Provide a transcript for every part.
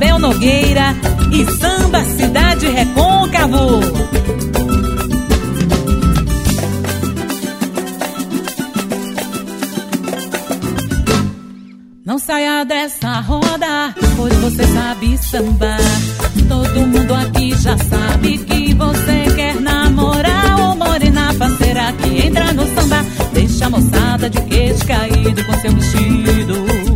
Abel Nogueira e Samba Cidade Recôncavo. Não saia dessa roda, pois você sabe sambar. Todo mundo aqui já sabe que você quer namorar. Ô morena parceira que entra no samba, deixa a moçada de queixo caído com seu vestido.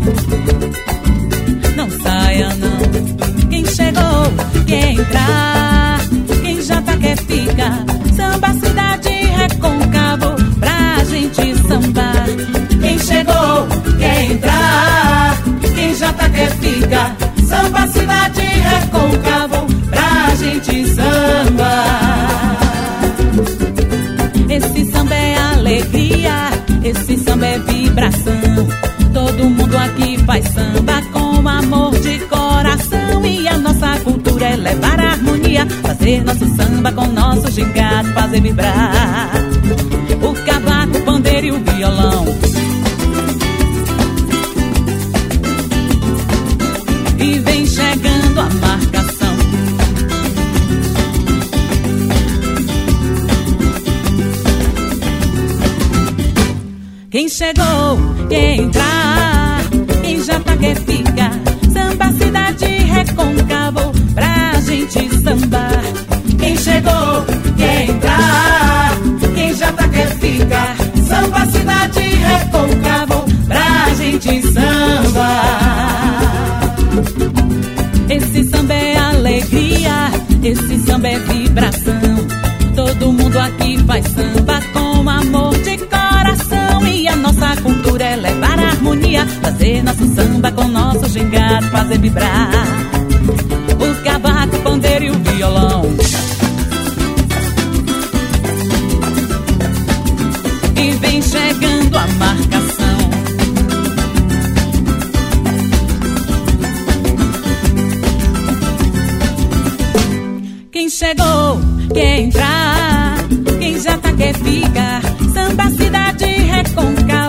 Não saia não, quem chegou quer entrar, quem já tá quer ficar. Samba Cidade Recôncavo pra gente sambar. Quem chegou quer entrar, quem já tá quer ficar. Samba Cidade Recôncavo pra gente sambar. Esse samba é alegria, esse samba é vibração. Todo mundo aqui faz samba com amor de coração. E a nossa cultura é levar a harmonia, fazer nosso samba com nosso gingado, fazer vibrar o cavaco, o pandeiro e o violão. E vem chegando a marcação. Quem chegou quer entrar, quem já tá quer ficar. Samba Cidade Recôncavo pra gente sambar. Quem chegou quer entrar, quem já tá quer ficar. Samba Cidade Recôncavo pra gente sambar. Esse samba é alegria, esse samba é vibração. Todo mundo aqui faz samba com amor de coração. E a nossa cultura é levar a harmonia, fazer nosso samba com nosso gingado, fazer vibrar o cavaco, o pandeiro e o violão. E vem chegando a marcação. Quem chegou quer entrar, quem já tá quer ficar. Samba Cidade Recôncavo